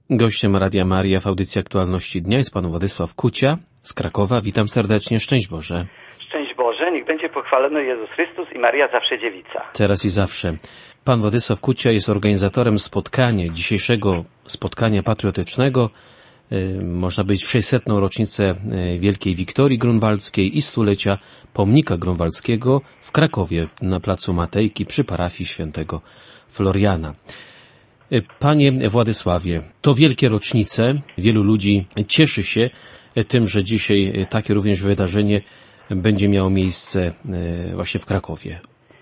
Gościem Radia Maria w audycji Aktualności Dnia jest pan Władysław Kucia z Krakowa. Witam serdecznie. Szczęść Boże. Szczęść Boże. Niech będzie pochwalony Jezus Chrystus i Maria zawsze dziewica. Teraz i zawsze. Pan Władysław Kucia jest organizatorem dzisiejszego spotkania patriotycznego. Można powiedzieć w 600. rocznicę Wielkiej Wiktorii Grunwaldzkiej i stulecia pomnika grunwaldzkiego w Krakowie na placu Matejki przy parafii świętego Floriana. Panie Władysławie, to wielkie rocznice. Wielu ludzi cieszy się tym, że dzisiaj takie również wydarzenie będzie miało miejsce właśnie w Krakowie.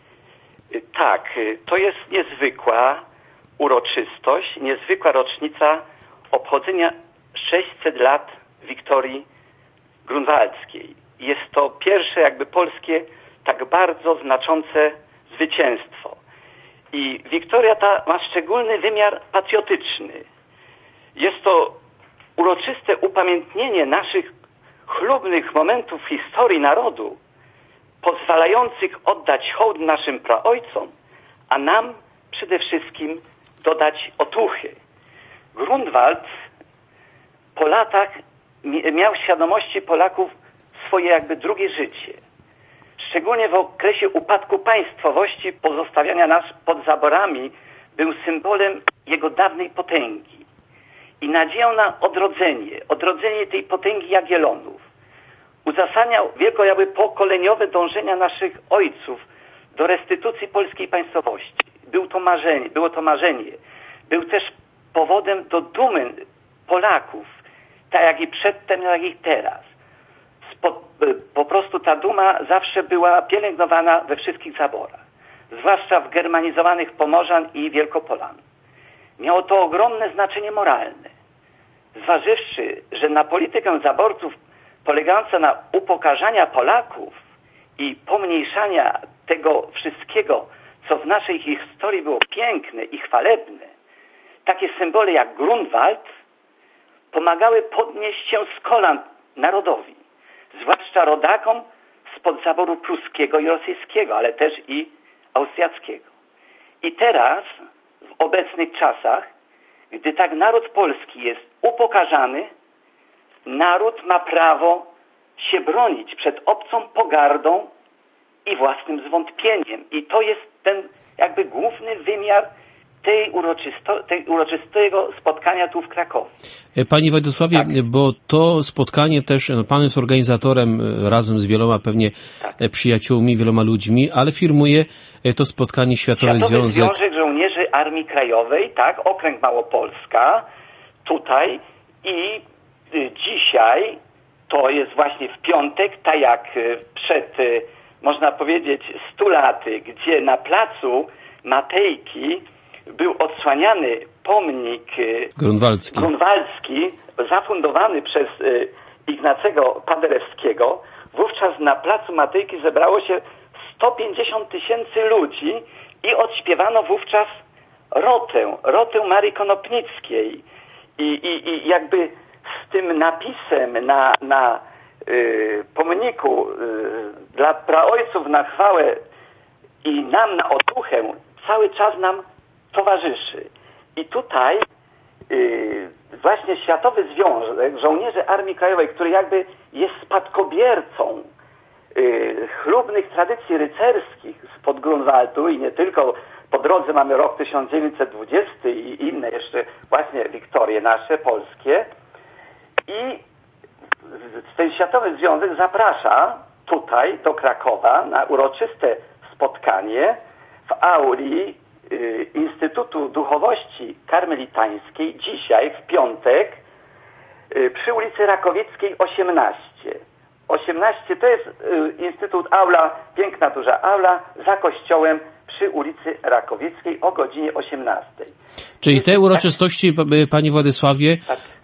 Tak, to jest niezwykła uroczystość, niezwykła rocznica obchodzenia 600 lat Wiktorii Grunwaldzkiej. Jest to pierwsze polskie tak bardzo znaczące zwycięstwo. I Wiktoria ta ma szczególny wymiar patriotyczny. Jest to uroczyste upamiętnienie naszych chlubnych momentów w historii narodu, pozwalających oddać hołd naszym praojcom, a nam przede wszystkim dodać otuchy. Grunwald po latach miał w świadomości Polaków swoje drugie życie. Szczególnie w okresie upadku państwowości, pozostawiania nas pod zaborami, był symbolem jego dawnej potęgi i nadzieją na odrodzenie tej potęgi Jagiellonów. Uzasadniał wielko pokoleniowe dążenia naszych ojców do restytucji polskiej państwowości. Było to marzenie. Był też powodem do dumy Polaków, tak jak i przedtem, jak i teraz. Po prostu ta duma zawsze była pielęgnowana we wszystkich zaborach, zwłaszcza w germanizowanych Pomorzan i Wielkopolan. Miało to ogromne znaczenie moralne. Zważywszy, że na politykę zaborców polegającą na upokarzania Polaków i pomniejszania tego wszystkiego, co w naszej historii było piękne i chwalebne, takie symbole jak Grunwald pomagały podnieść się z kolan narodowi, zwłaszcza rodakom spod zaboru pruskiego i rosyjskiego, ale też i austriackiego. I teraz, w obecnych czasach, gdy tak naród polski jest upokarzany, naród ma prawo się bronić przed obcą pogardą i własnym zwątpieniem. I to jest ten główny wymiar tej uroczystego spotkania tu w Krakowie. Panie Władysławie, tak. Bo to spotkanie też, pan jest organizatorem razem z wieloma pewnie przyjaciółmi, wieloma ludźmi, ale firmuje to spotkanie Światowy Związek Żołnierzy Armii Krajowej, tak, Okręg Małopolska, tutaj i dzisiaj, to jest właśnie w piątek, tak jak przed, można powiedzieć, 100 laty, gdzie na placu Matejki był odsłaniany pomnik grunwaldzki zafundowany przez Ignacego Paderewskiego. Wówczas na placu Matejki zebrało się 150 000 ludzi i odśpiewano wówczas rotę Marii Konopnickiej. I z tym napisem na pomniku dla praojców na chwałę i nam na otuchę cały czas nam towarzyszy. I tutaj właśnie Światowy Związek Żołnierzy Armii Krajowej, który jest spadkobiercą chlubnych tradycji rycerskich spod Grunwaldu i nie tylko, po drodze mamy rok 1920 i inne jeszcze właśnie wiktorie nasze, polskie. I ten Światowy Związek zaprasza tutaj do Krakowa na uroczyste spotkanie w auli Instytutu Duchowości Karmelitańskiej dzisiaj, w piątek, przy ulicy Rakowieckiej 18. 18 to jest Instytut, aula, piękna, duża aula za kościołem przy ulicy Rakowieckiej o godzinie 18. Czyli te uroczystości, panie Władysławie,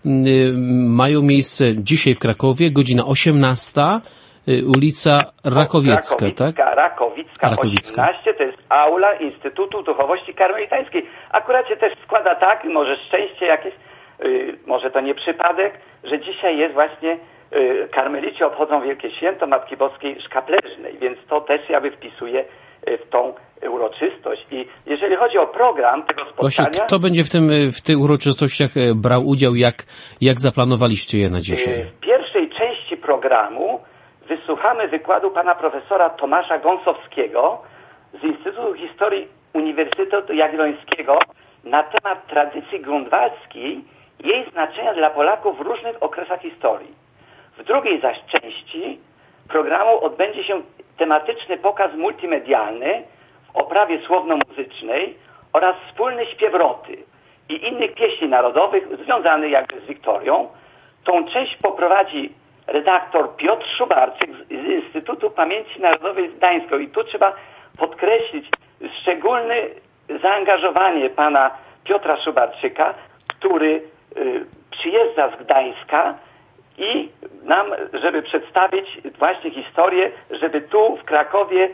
mają miejsce dzisiaj w Krakowie, godzina 18, ulica Rakowiecka, tak? Rakowicka 18, to jest aula Instytutu Duchowości Karmelitańskiej. Akurat się też składa tak, może szczęście jakieś, może to nie przypadek, że dzisiaj jest właśnie karmelici obchodzą Wielkie Święto Matki Boskiej Szkapleżnej, więc to też wpisuje w tą uroczystość. I jeżeli chodzi o program tego spotkania... Właśnie, kto będzie w tych uroczystościach brał udział, jak zaplanowaliście je na dzisiaj? W pierwszej części programu wysłuchamy wykładu pana profesora Tomasza Gąsowskiego z Instytutu Historii Uniwersytetu Jagiellońskiego na temat tradycji grunwaldzkiej i jej znaczenia dla Polaków w różnych okresach historii. W drugiej zaś części programu odbędzie się tematyczny pokaz multimedialny w oprawie słowno-muzycznej oraz wspólny śpiew roty i innych pieśni narodowych związanych jakby z Wiktorią. Tą część poprowadzi redaktor Piotr Szubarczyk z Instytutu Pamięci Narodowej z Gdańska. I tu trzeba podkreślić szczególne zaangażowanie pana Piotra Szubarczyka, który przyjeżdża z Gdańska i nam, żeby przedstawić właśnie historię, żeby tu w Krakowie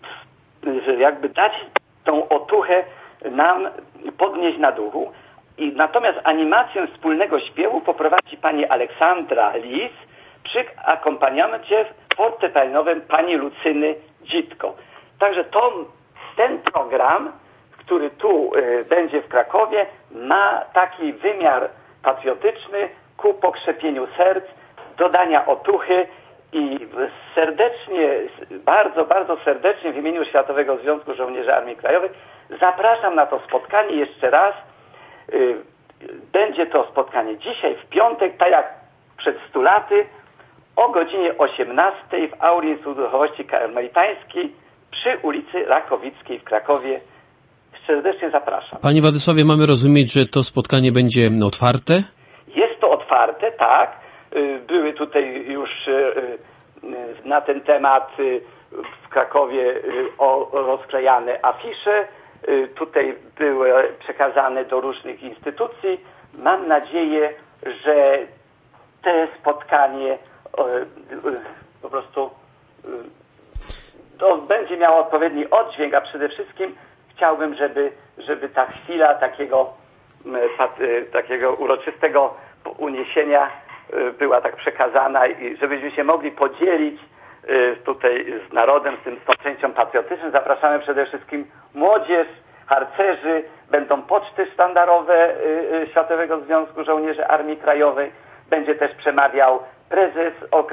jakby dać tą otuchę nam podnieść na duchu. I natomiast animację wspólnego śpiewu poprowadzi pani Aleksandra Lis przy akompaniamencie fortepianowym pani Lucyny Dzitko. Także ten program, który tu będzie w Krakowie, ma taki wymiar patriotyczny ku pokrzepieniu serc, dodania otuchy i serdecznie, bardzo, bardzo serdecznie w imieniu Światowego Związku Żołnierzy Armii Krajowej zapraszam na to spotkanie jeszcze raz. Będzie to spotkanie dzisiaj, w piątek, tak jak przed 100 laty, o godzinie 18 w Auli Instytutu Duchowości Karmelitańskiej przy ulicy Rakowickiej w Krakowie. Serdecznie zapraszam. Panie Władysławie, mamy rozumieć, że to spotkanie będzie otwarte? Jest to otwarte, tak. Były tutaj już na ten temat w Krakowie rozklejane afisze. Tutaj były przekazane do różnych instytucji. Mam nadzieję, że to spotkanie po prostu będzie miało odpowiedni oddźwięk, a przede wszystkim chciałbym, żeby ta chwila takiego uroczystego uniesienia była tak przekazana i żebyśmy się mogli podzielić tutaj z narodem, z tą częścią patriotyczną. Zapraszamy przede wszystkim młodzież, harcerzy, będą poczty sztandarowe Światowego Związku Żołnierzy Armii Krajowej, będzie też przemawiał prezes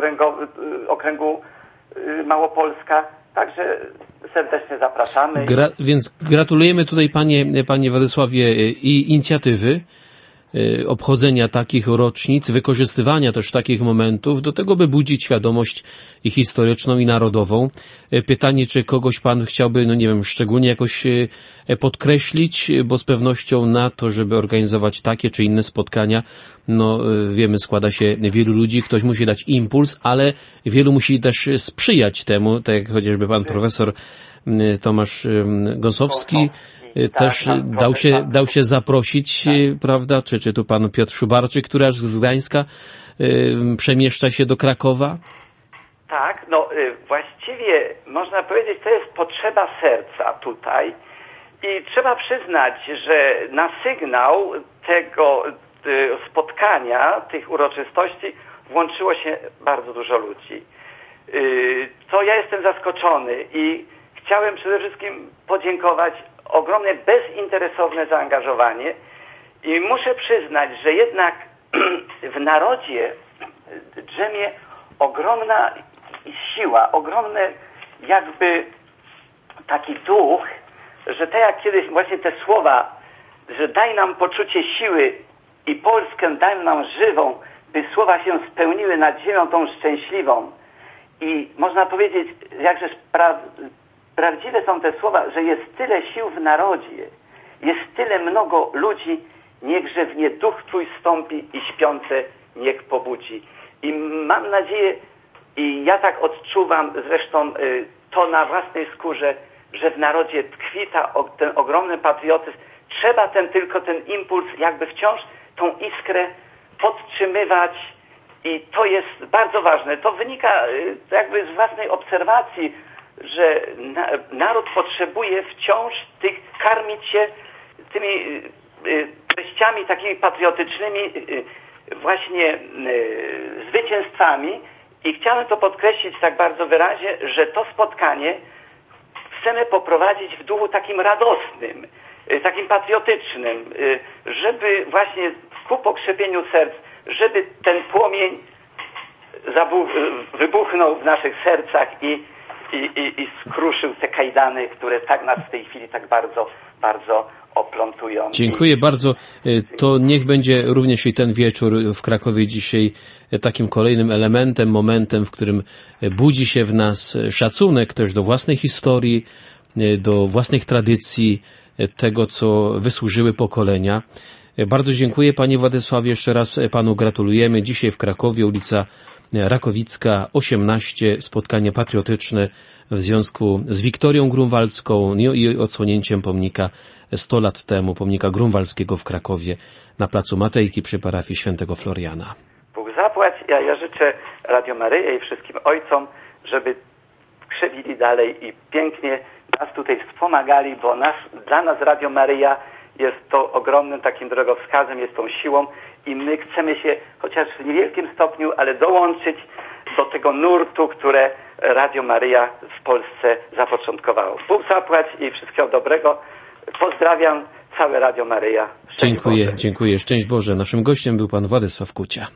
okręgu Małopolska, także serdecznie zapraszamy. Więc gratulujemy tutaj panie Władysławie i inicjatywy obchodzenia takich rocznic, wykorzystywania też takich momentów do tego, by budzić świadomość i historyczną, i narodową. Pytanie, czy kogoś pan chciałby, szczególnie jakoś podkreślić, bo z pewnością na to, żeby organizować takie czy inne spotkania, wiemy, składa się wielu ludzi, ktoś musi dać impuls, ale wielu musi też sprzyjać temu, tak jak chociażby pan profesor Tomasz Gąsowski też dał się zaprosić, prawda? Czy tu pan Piotr Szubarczyk, który aż z Gdańska przemieszcza się do Krakowa? Tak, właściwie można powiedzieć, to jest potrzeba serca tutaj i trzeba przyznać, że na sygnał tego spotkania, tych uroczystości włączyło się bardzo dużo ludzi. To ja jestem zaskoczony i chciałem przede wszystkim podziękować ogromne, bezinteresowne zaangażowanie i muszę przyznać, że jednak w narodzie drzemie ogromna siła, ogromny jakby taki duch, że tak jak kiedyś właśnie te słowa, że daj nam poczucie siły i Polskę daj nam żywą, by słowa się spełniły nad ziemią tą szczęśliwą. I można powiedzieć, jakżeż prawdziwe są te słowa, że jest tyle sił w narodzie, jest tyle mnogo ludzi, niechże w nie duch Twój stąpi i śpiące niech pobudzi. I mam nadzieję, i ja tak odczuwam zresztą to na własnej skórze, że w narodzie tkwi ten ogromny patriotyzm. Trzeba tylko ten impuls, jakby wciąż tą iskrę podtrzymywać i to jest bardzo ważne. To wynika jakby z własnej obserwacji, że naród potrzebuje wciąż karmić się tymi treściami takimi patriotycznymi, właśnie zwycięstwami i chciałem to podkreślić tak bardzo wyraźnie, że to spotkanie w chcemy poprowadzić w duchu takim radosnym, takim patriotycznym, żeby właśnie ku pokrzepieniu serc, żeby ten płomień wybuchnął w naszych sercach i skruszył te kajdany, które tak nas w tej chwili tak bardzo, bardzo oplątują. Dziękuję bardzo. To niech będzie również i ten wieczór w Krakowie dzisiaj takim kolejnym elementem, momentem, w którym budzi się w nas szacunek też do własnej historii, do własnych tradycji, tego, co wysłużyły pokolenia. Bardzo dziękuję, panie Władysławie, jeszcze raz panu gratulujemy. Dzisiaj w Krakowie, ulica Rakowicka 18, spotkanie patriotyczne w związku z Wiktorią Grunwaldzką i odsłonięciem pomnika 100 lat temu, pomnika grunwaldzkiego w Krakowie na placu Matejki przy parafii świętego Floriana. Bóg zapłać. Ja życzę Radio Maryja i wszystkim ojcom, żeby krzewili dalej i pięknie nas tutaj wspomagali, bo dla nas Radio Maryja jest to ogromnym takim drogowskazem, jest tą siłą i my chcemy się, chociaż w niewielkim stopniu, ale dołączyć do tego nurtu, które Radio Maryja w Polsce zapoczątkowało. Bóg zapłać i wszystkiego dobrego. Pozdrawiam całe Radio Maryja. Dziękuję. Szczęść Boże. Naszym gościem był pan Władysław Kucia.